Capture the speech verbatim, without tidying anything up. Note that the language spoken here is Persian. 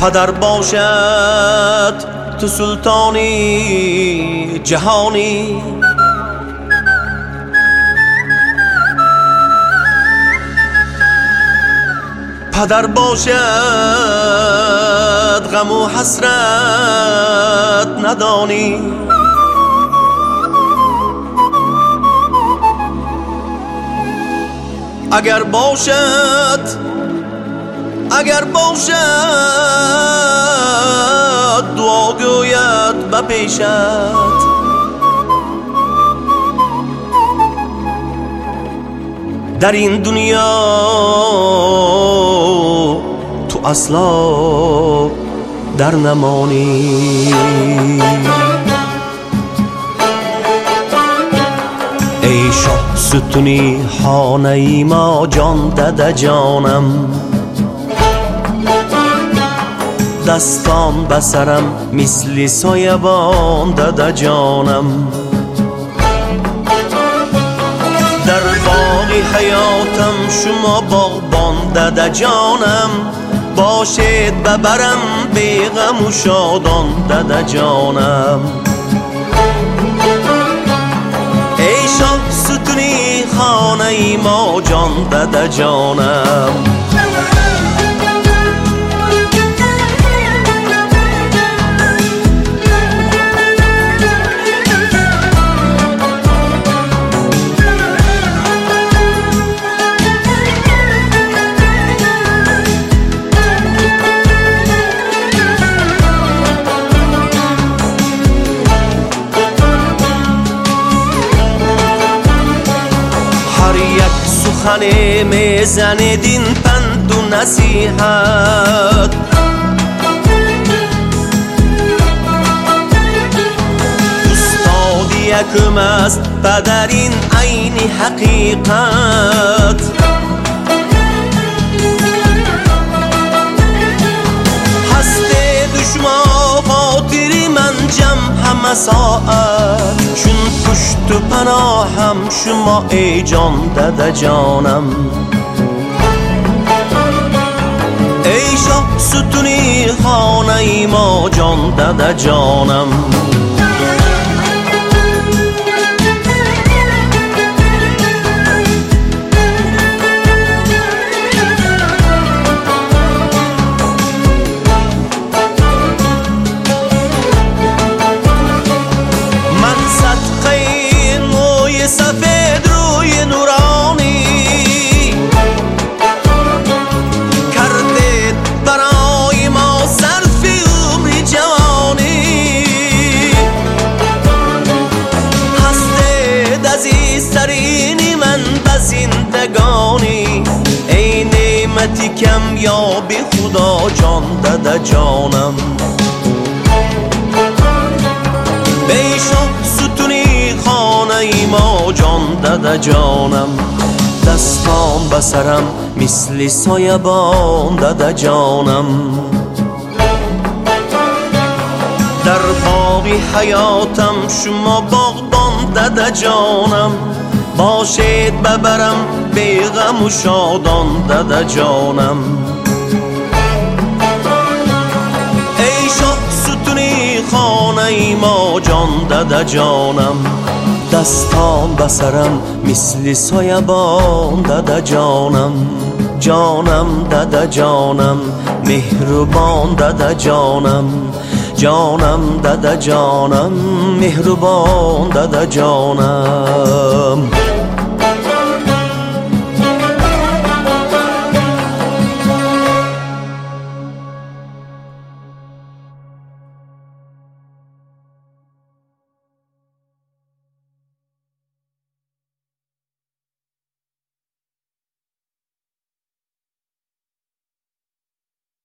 پدر باشد تو سلطانی جهانی، پدر باشد غم و حسرت ندانی. اگر باشد اگر باشد دعا گوید بپیشد، در این دنیا تو اصلا در نمانی. ای شاه ستونی خانه ما جان داده جانم، دستان بسرم مثل سایبان داده جانم. در باغ حیاتم شما باغبان داده جانم، باشید ببرم بی غم و شادان داده جانم. ای شاه ستونی خانه ما جان داده جانم. سخن میزنه دین پند و نصیحت، استادی یکم است پدر این عین حقیقت. هست دشمن خاطری من جمع همه ساعت، چون پشت و پناهم شما ای جان داده جانم. ای شاه ستونی خانه ما جان داده جانم. سفید روی نورانی کردید برای ما صرف عمر جوانی، هستید عزیزترین من به زندگانی. ای نعمتی کمیابی خدا جان داده جانم. ای شاه ستونی خانه ما جان داده جانم، دستان بسرم مثل سایبان داده جانم. در باغ حیاتم شما باغبان داده جانم، باشید ببرم بی غم و شادان داده جانم. ای شاه ستونی خانه ما جان داده جانم، دستان بسرم مثل سایبان داده جانم. جانم داده جانم مهربان داده جانم، جانم داده جانم مهربان داده جانم.